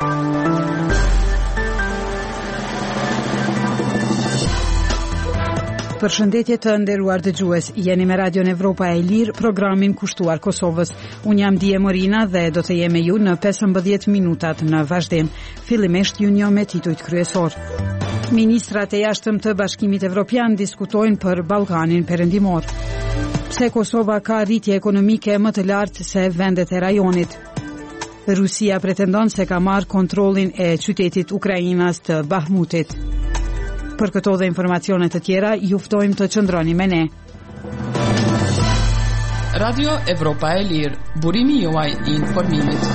Përshëndetje të nderuar dëgjues, jeni me Radion Evropa e Lirë, programin kushtuar Kosovës. Unë jam Dije Morina dhe do të jem me ju në 15 minutat në vazhdim. Fillimisht ju njoh me titujt kryesor. Ministrat e jashtëm të Bashkimit Evropian diskutojnë për Ballkanin Perëndimor. Pse Kosova ka rritje ekonomike më të lartë se vendet e rajonit? Rusia pretendon se ka marrë kontrollin e qytetit Ukrainas të Bahmutit. Për këto dhe informacione të tjera, ju ftojmë të qëndroni me ne. Radio Evropa e Lirë, burimi juaj I informimit.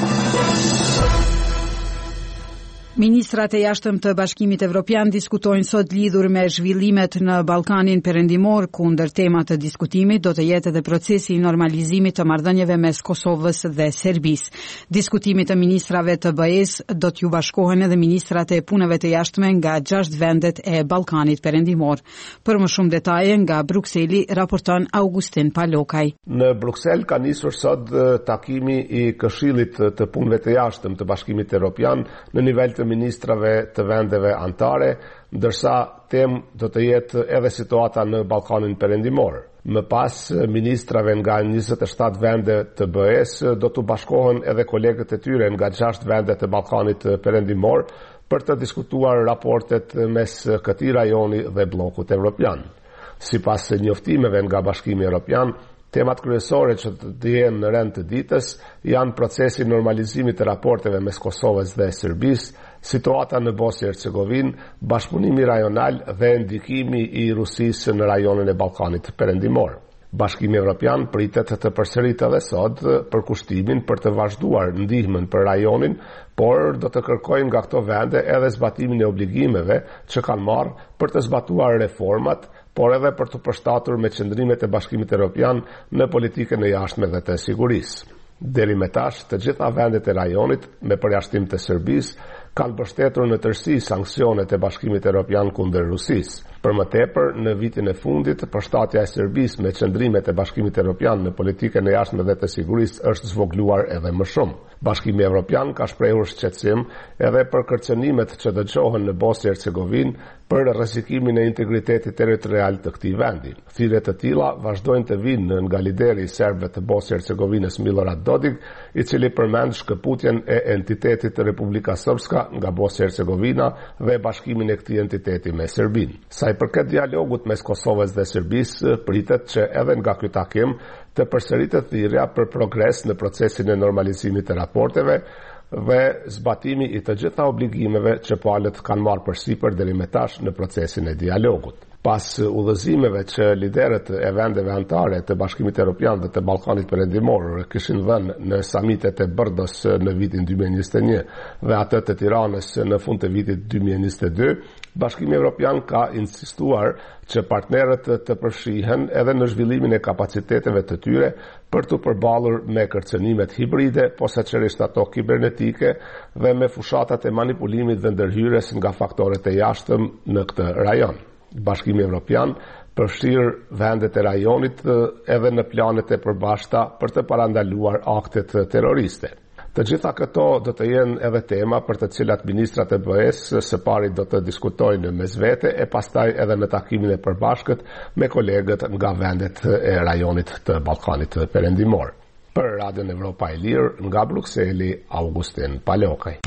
Ministrat e jashtëm të Bashkimit Evropian diskutojnë sot lidhur me zhvillimet në Ballkanin Perëndimor, ku ndër temat të diskutimit do të jetë edhe procesi I normalizimit të marrëdhënieve mes Kosovës dhe Serbisë. Diskutimit të ministrave të BE-s do t'ju bashkohen edhe ministrat e punëve të jashtme nga 6 vendet e Ballkanit Perëndimor. Për më shumë detaje nga Brukseli raporton Augustin Palokaj. Në Bruksel ka nisur sot takimi I Këshillit të punëve të jashtëm të Bashkimit Evropian në nivel të ministrave të vendeve anëtare, ndërsa temë do të jetë edhe situata në Ballkanin Perëndimor. Më pas, ministrave nga 27 vende të BE-s do të bashkohen edhe kolegët e tyre nga 6 vende të Ballkanit Perëndimor për të diskutuar raportet mes këtij rajoni dhe bllokut evropian. Sipas njoftimeve nga Bashkimi Evropian, temat kryesore që të dihen në rend të ditës janë procesi I normalizimit të raporteve mes Kosovës dhe Serbisë, situata në Bosnjë-Hercegovinë, bashkëpunimi rajonal dhe ndikimi I Rusisë në rajonin e Ballkanit Perëndimor. Bashkimi Evropian pritet të përsëritë edhe sot për kushtimin për të vazhduar ndihmën për rajonin, por do të kërkojnë nga këto vende edhe zbatimin e obligimeve që kanë marrë për të zbatuar reformat, por edhe për të përshtatur me qëndrimet e Bashkimit Evropian në politikën e jashtme dhe të sigurisë. Deri me tash, të gjitha vendet e rajonit, me përjashtim të Serbisë, kanë mbështetur në tërësi sanksionet e Bashkimit Evropian kundër Rusisë. Për më tepër, në vitin e fundit, përshtatja e Serbisë me qëndrimet e Bashkimit Evropian në politikën e jashtme dhe të sigurisë është zvogluar edhe më shumë. Bashkimi Evropian ka shprehur shqetësim edhe për kërcënimet që dëgjohen në Bosnjë-Hercegovinë për rrezikimin e integritetit territorial të këtij vendi. Thirrje të tilla vazhdojnë të vinë nga lideri I serbëve të Bosnjë-Hercegovinës Milorad Dodik, I cili përmend shkëputjen e entitetit të Republika Srpska nga Bosnjë-Hercegovina dhe bashkimin e këtij entiteti me Serbinë. Sa I përket dialogut mes Kosovës dhe Serbisë, pritet që edhe nga ky takim të përsëritet thirrja për progres në procesin e normalizimit të raporteve dhe zbatimi I të gjitha obligimeve që palët kanë marrë përsipër deri më tash në procesin e dialogut. Pas udhëzimeve që liderët e vendeve anëtare të Bashkimit Evropian dhe të Ballkanit Perëndimor kishin dhënë në samitet e Bërdos në vitin 2021 dhe atë të Tiranës në fund të vitit 2022, Bashkimi Evropian ka insistuar që partnerët të përfshihen edhe në zhvillimin e kapaciteteve të tyre për të përballur me kërcënimet hibride, posaçërisht ato kibernetike dhe me fushatat e manipulimit dhe ndërhyrjes nga faktorët e jashtëm në këtë rajon. Bashkimi Evropian përfshir vendet e rajonit edhe në planet e përbashkëta për të parandaluar aktet terroriste. Të gjitha këto do të jenë edhe tema për të cilat ministrat e BE-s së pari do të diskutojnë mes vete e pastaj edhe në takimin e përbashkët me kolegët nga vendet e rajonit të Ballkanit Perëndimor. Për Radion Evropa e Lirë, nga Brukseli, Augustin Palokaj.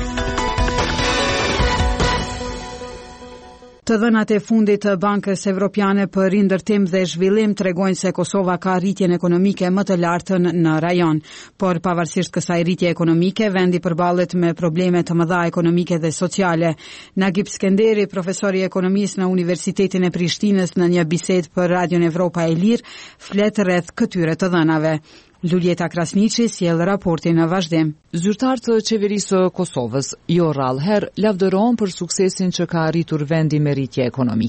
Të dhënat e fundit të Bankës Evropiane për rindërtim dhe zhvillim tregojnë se Kosova ka rritjen ekonomike më të lartën në rajon, por pavarësisht kësaj rritje ekonomike, vendi përballet me probleme të mëdha ekonomike dhe sociale. Nagib Skenderi, profesor I ekonomisë në Universitetin e Prishtinës, në një bisedë për Radion Evropa e Lirë, flet rreth këtyre të dhënave. Luljeta Krasniqi sjell raportin në vazhdim. Zyrtarët të qeverisë së Kosovës jo rrallëherë lavdërohen për suksesin që ka arritur vendi me rritje ekonomike.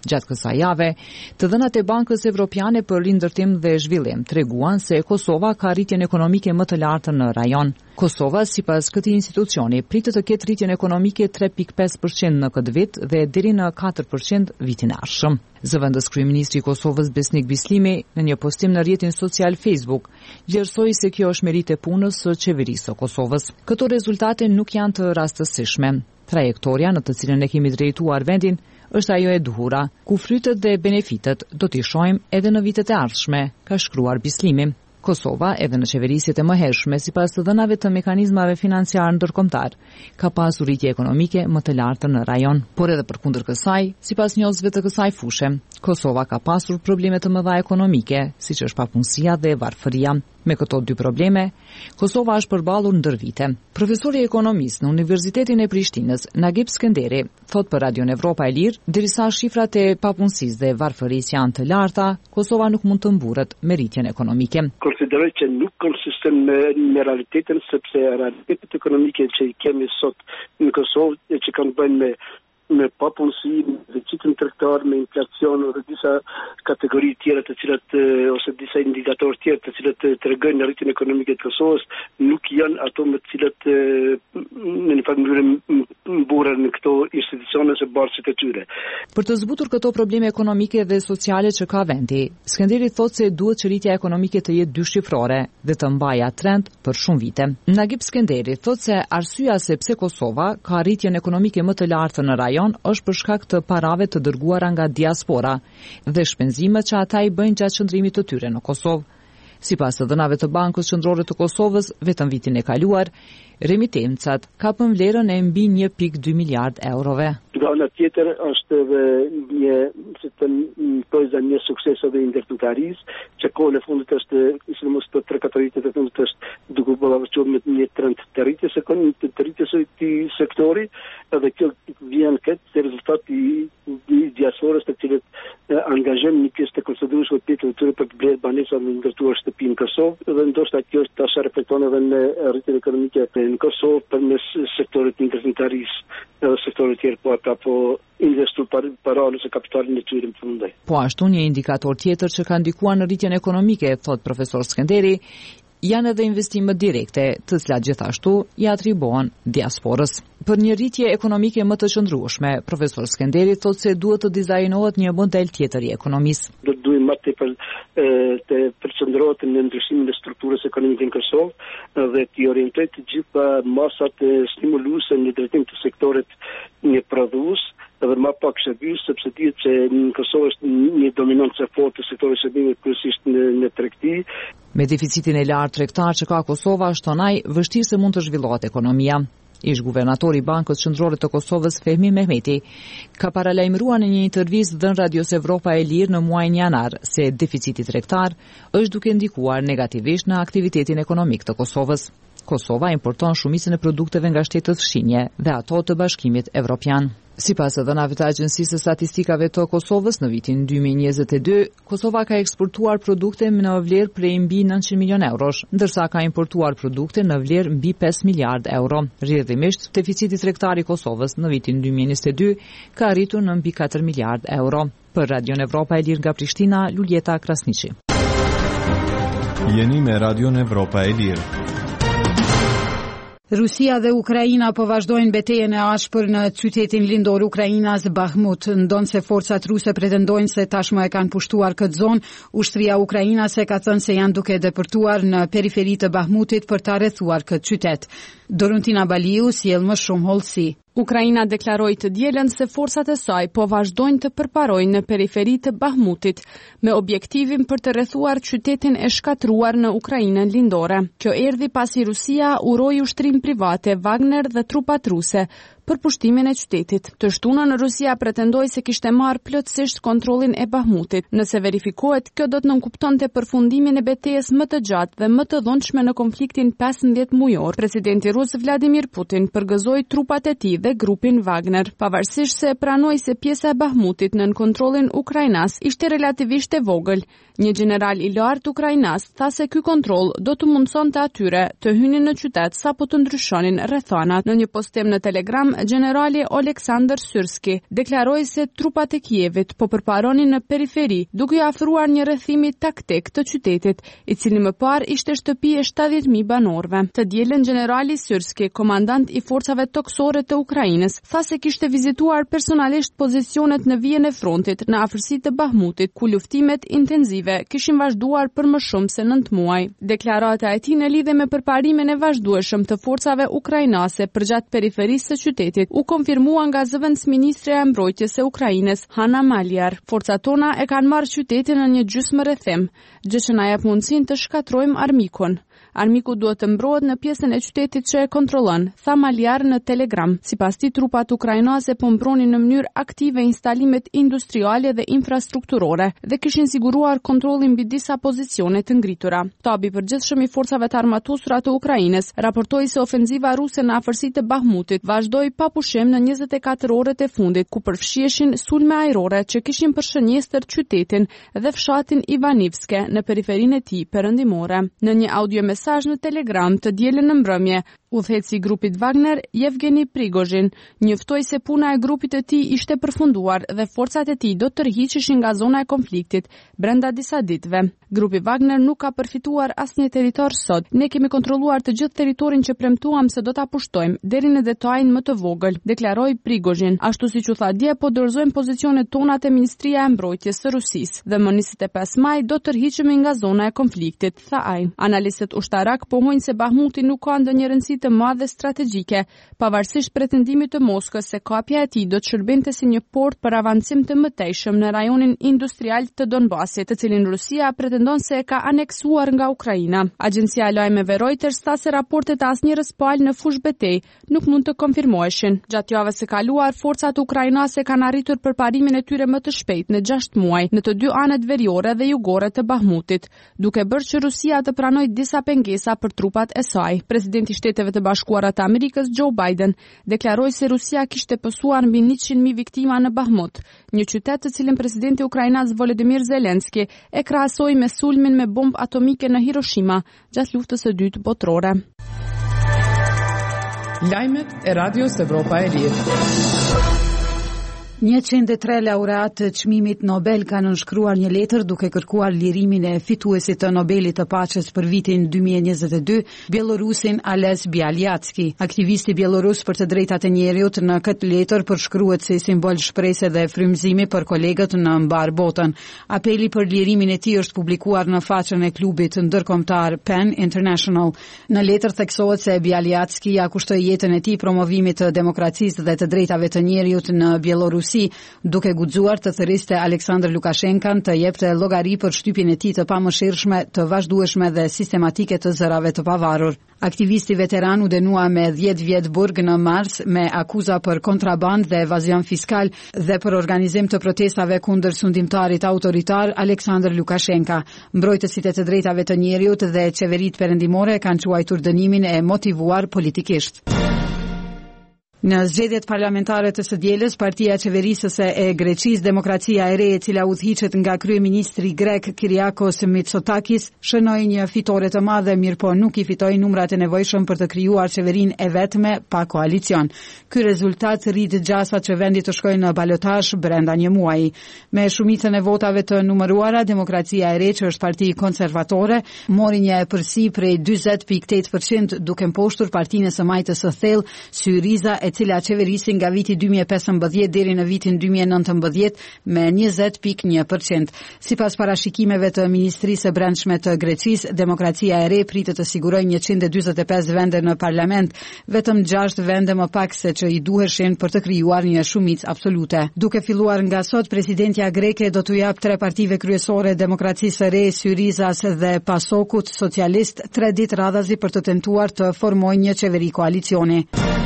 Gjatë kësaj jave, të dhënat e Bankës Evropiane për Rindërtim dhe Zhvillim treguan se Kosova ka rritjen ekonomike më të lartë në rajon. Kosova, sipas këtij institucioni, pritet të ketë rritjen ekonomike 3.5% në këtë vit dhe deri në 4% vitin e ardhshëm. Zëvendës kryeministri i Kosovës Besnik Bislimi në një postim në rrjetin social Facebook vlerësoi se kjo është merit e punës së qeverisë së Kosovës. Këto rezultate nuk janë të rastësishme. Trajektoria në të cilën e kemi drejtuar vendin është ajo e duhura, ku frytet dhe benefitet do t'i shohim edhe në vitet e ardhshme, ka shkruar Bislimi. Kosova, edhe në qeverisjet e mëhershme, sipas të dhënave të mekanizmave financiar ndërkombëtar, ka pasur rritje ekonomike më të lartë në rajon. Por edhe përkundër kësaj, sipas njohësve të kësaj fushë, Kosova ka pasur probleme të mëdha ekonomike, siç është papunësia dhe varfëria. Me këto dy probleme, Kosova është përballur ndër vite. Profesori ekonomist në Universitetin e Prishtinës, Nagip Skënderi, thot për Radion Evropa e Lirë, derisa shifrat e papunësisë dhe varfërisë janë të larta, Kosova nuk mund të mburret me rritjen ekonomike. Konsideroj që nuk konsisten me realitetin, sepse realitetet ekonomike që i kemi sot në Kosovë që kanë bëjnë me papunësi, me deficitin tregtar, me inflacion dhe disa kategori tjera të cilat ose disa indikatorë tjerë të cilat tregojnë rritjen ekonomike të Kosovës, nuk janë ato me të cilat në një farë mënyrë mburren në këto institucione së bashkët e tyre. Për të zbutur këto probleme ekonomike dhe sociale që ka vendi, Skënderi thotë se duhet që rritja ekonomike të jetë dyshifrore dhe të mbajë trend për shumë vite. Nagip Skënderi thotë se arsyeja se pse Kosova ka rritjen ekonomike më të lartë në rajon është për shkak të parave të dërguara nga diaspora dhe shpenzimet që ata i bëjnë gjatë qëndrimit të tyre në Kosovë. Sipas të dhënave të Bankës Qendrore të Kosovës, vetëm vitin e kaluar, remitencat kapën vlerën e mbi 1.2 miliard eurove. Nga ana tjetër është edhe një sukses edhe i ndërtimtarisë, që kohën e fundit është, sidomos për 3-4 vitet e fundit është duke ballafaqur me një trend të rritjes së këtij sektori, edhe kjo vjen këtë si rezultat i diasporës të cilët angazhojnë një pjesë të konsiderueshme të tyre për të blerë banesa dhe ndërtuar shtëpi në Kosovë, dhe ndoshta kjo tash reflekton edhe në rritjen ekonomike në Kosovë përmes sektorit të ndërtimtarisë edhe sektorit tjerë apo investu para ose kapitalin e tyre në përfundoi. Po ashtu një indikator tjetër që ka ndikuar në rritjen ekonomike, thot profesor Skënderi, janë edhe investimet direkte, të cilat gjithashtu i atribuohen diasporës. Për një rritje ekonomike më të qëndrueshme, profesor Skënderi thotë se duhet të dizajnohet një model tjetër i ekonomisë. Do të duhet më të përqendrohet në ndryshimin e strukturës ekonomike në Kosovë dhe të orientojë të gjitha masat stimuluese në drejtim të sektorit një prodhues edhe më pak shërbim, sepse dihet që në Kosovë është një dominancë e fortë e sektorit shërbimit kryesisht në tregti. Me deficitin e lartë tregtar që ka Kosova, shtonaj vështirë se mund të zhvillohet ekonomia. Ish guvernatori i Bankës Qendrore të Kosovës Fehmi Mehmeti ka paralajmëruar në një intervistë dhënë Radios Evropa e Lirë në muajin janar se deficiti tregtar është duke ndikuar negativisht në aktivitetin ekonomik të Kosovës. Kosova importon shumicën e produkteve nga shtetet fshinje dhe ato të Bashkimit Evropian. Sipas dhënave të Agjencisë së Statistikave të Kosovës, në vitin 2022, Kosova ka eksportuar produkte në vlerë prej mbi 900 milion eurosh, ndërsa ka importuar produkte në vlerë mbi 5 miliard euro. Rrjedhimisht, deficiti tregtar i Kosovës në vitin 2022 ka arritur në mbi 4 miliard euro. Për Radion Evropa e Lirë nga Prishtina, Luljeta Krasniqi. Jeni me Radion Evropa e Lirë. Rusia dhe Ukraina po vazhdojnë betejën e ashpër në qytetin lindor Ukrainas Bakhmut. Ndonse forcat ruse pretendojnë se tashmë e kanë pushtuar këtë zonë, ushtria ukrainase ka thënë se janë duke depërtuar në periferi të Bakhmutit për ta rrethuar këtë qytet. Doruntina Baliu sjell më shumë hollësi. Ukraina deklaroi të dielën se forcat e saj po vazhdojnë të përparojnë në periferi të Bakhmutit me objektivin për të rrethuar qytetin e shkatruar në Ukrainën lindore. Kjo erdhi pasi Rusia uroi ushtrim private Wagner dhe trupat ruse për pushtimin e qytetit. Të shtunën Rusia pretendoi se kishte marrë plotësisht kontrollin e Bakhmutit. Nëse verifikohet, kjo do të nënkuptonte përfundimin e betejës më të gjatë dhe më të dhunshme në konfliktin 15 mujor. Presidenti rus Vladimir Putin përgëzoi trupat e tij dhe grupin Wagner, pavarësisht se pranoi se pjesa e Bakhmutit nën kontrollin ukrainas ishte relativisht e vogël. Një general i lartë ukrainas tha se ky kontroll do të mundsonte atyre të hynin në qytet sapo të ndryshonin rrethanat. Në një postim në Telegram, Telegram, generali Oleksandr Syrski deklaroi se trupat e Kievit po përparonin në periferi, duke i afruar një rrethimi taktik të qytetit, i cili më parë ishte shtëpi e 70.000 banorëve. Të dielën generali Syrski, komandant i forcave toksore të Ukrainës, tha se kishte vizituar personalisht pozicionet në vijën e frontit në afërsi të Bahmutit, ku luftimet intenzive kishin vazhduar për më shumë se 9 muaj. Deklarata e tij në lidhje me përparimin e vazhdueshëm të forcave ukrainase përgjatë periferisë së qytetit u konfirmua nga zëvendësministrja e mbrojtjes së Ukrainës, Hanna Maliar. Forcat tona e kanë marrë qytetin në një gjysmë rrethim, gjë që na jep mundësinë të shkatrojmë armikun. Armiku duhet të mbrohet në pjesën e qytetit që e kontrollon, tha Maliar në Telegram. Sipas tij, trupat ukrainase po mbronin në mënyrë aktive instalimet industriale dhe infrastrukturore dhe kishin siguruar kontrollin mbi disa pozicione të ngritura. Shtabi i përgjithshëm i forcave të armatosura të Ukrainës raportoi se ofenziva ruse në afërsitë të Bahmutit vazhdoi pa pushim në 24 orët e fundit, ku përfshiheshin sulme ajrore që kishin për shënjestër qytetin dhe fshatin Ivanivske në periferinë e tij perëndimore. Në një audio mesazh në Telegram të dielën në mbrëmje, udhëheci i grupit Wagner, Yevgeni Prigozhin, njoftoi se puna e grupit të tij ishte përfunduar dhe forcat e tij do të tërhiqeshin nga zona e konfliktit brenda disa ditëve. Grupi Wagner nuk ka përfituar asnjë territor sot. Ne kemi kontrolluar të gjithë territorin që premtuam se do ta pushtojmë deri në detajin më të vogël, deklaroi Prigozhin. Ashtu siç u tha dje, po dorëzojmë pozicionet tona te Ministria e Mbrojtjes së Rusisë dhe më 25 maj do të tërhiqemi nga zona e konfliktit, tha ai. Analistët ushtarak pohojnë se Bahmuti nuk ka ndonjë rëndësi të madhe strategjike, pavarësisht pretendimit të Moskës se kapja e tij do të shërbente si një port për avancim të mëtejshëm në rajonin industrial të Donbasit, të cilin Rusia pretendon se e ka aneksuar nga Ukraina. Agjencia e lajmeve Reuters tha se raportet e asnjërs palë në fushë betejë nuk mund të konfirmoheshin. Gjatë javës së kaluar, forcat ukrainase kanë arritur përparimin e tyre më të shpejt në 6 muaj në të dy anët veriore dhe jugore të Bahmutit, duke bërë që Rusia të pranojë disa pengesa për trupat e saj. Presidenti i Shteteve të Bashkuara të Amerikës, Joe Biden, deklaroi se Rusia kishte pësuar mbi 100.000 viktima në Bahmut, një qytet të cilin presidenti ukrainas Volodymyr Zelensky e krahasoi me sulmin me bombë atomike në Hiroshima gjatë luftës së dytë botërore. Lajmet e Radios Evropa e Lirë. 103 laureat të çmimit Nobel kanë nënshkruar një letër duke kërkuar lirimin e fituesit të Nobelit të paqes për vitin 2022, bielorusin Ales Bialiatski. Aktivisti bielorus për të drejtat e njerëzit në këtë letër përshkruhet si simbol shpresë dhe frymëzimi për kolegët në mbar botën. Apeli për lirimin e tij është publikuar në faqen e klubit ndërkombëtar PEN International. Në letër theksohet se Bialiatski ja kushtoi jetën e tij promovimit të demokracisë dhe të drejtave të njerëzit në Bielorusi, duke guxuar të thëriste Aleksandr Lukashenkan të jepte llogari për shtypjen e tij të pamëshirshme, të vazhdueshme dhe sistematike të zërave të pavarur. Aktivisti veteran u dënua me 10 vjet burg në mars me akuza për kontraband dhe evazion fiskal dhe për organizim të protestave kundër sundimtarit autoritar Aleksandr Lukashenka. Mbrojtësit e të drejtave të njerëzit dhe qeveritë perëndimore kanë quajtur dënimin e motivuar politikisht. Në zgjedhjet parlamentare të së dielës, Partia Qeverisëse e Greqisë, Demokracia e Re, e cila udhëhiqet nga kryeministri grek Kyriakos Mitsotakis, shënoi një fitore të madhe, mirëpo nuk i fitoi numrat e nevojshëm për të krijuar qeverinë e vetme pa koalicion. Ky rezultat rrit gjasat që vendi të shkojë në balotazh brenda një muaji. Me shumicën e votave të numëruara, Demokracia e Re, që është parti konservatore, mori një përsi prej 40.8%, duke mposhtur partinë së majtës së thellë Syriza, e cila qeverisi nga viti 2015 deri në vitin 2019 me 20.1%. Sipas parashikimeve të Ministrisë së Brendshme të Greqisë, Demokracia e Re pritet të sigurojë 145 vende në parlament, vetëm 6 vende më pak se që i duheshin për të krijuar një shumicë absolute. Duke filluar nga sot, presidentja greke do t'u jap 3 partive kryesore, Demokracisë së Re, Syrizas dhe Pasokut Socialist, 3 ditë radhazi për të tentuar të formojnë një qeveri koalicioni.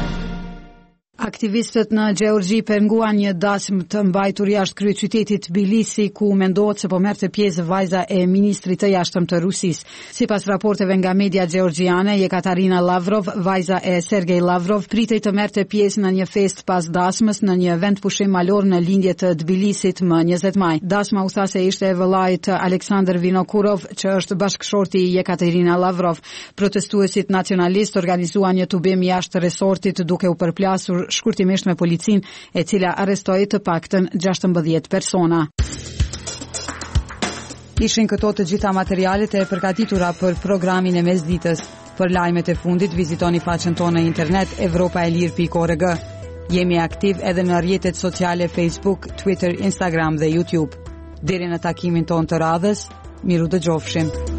Aktivistët në Gjeorgji penguan një dasëm të mbajtur jashtë kryeqytetit Tbilisi, ku mendohet se po merrte pjesë vajza e ministrit të jashtëm të Rusisë. Sipas raporteve nga media gjeorgjiane, Jekaterina Lavrov, vajza e Sergej Lavrov, pritej të merrte pjesë në një festë pas dasmës në një vend pushim malor në lindje të Tbilisit më 20 maj. Dasma u tha se ishte e vëllait Aleksandr Vinokurov, që është bashkëshorti i Jekaterina Lavrov. Protestuesit nacionalist organizuan një tubim jashtë resortit duke u përplasur shkurtimisht me policin, e cila arrestoi të paktën 16 persona. Ishin këto të gjitha materialet e përgatitura për programin e mesditës. Për lajmet e fundit, vizitoni faqen tonë në internet evropaelir.org. Jemi aktiv edhe në rrjetet sociale Facebook, Twitter, Instagram dhe YouTube. Deri në takimin tonë të radhës, miru dëgjofshim.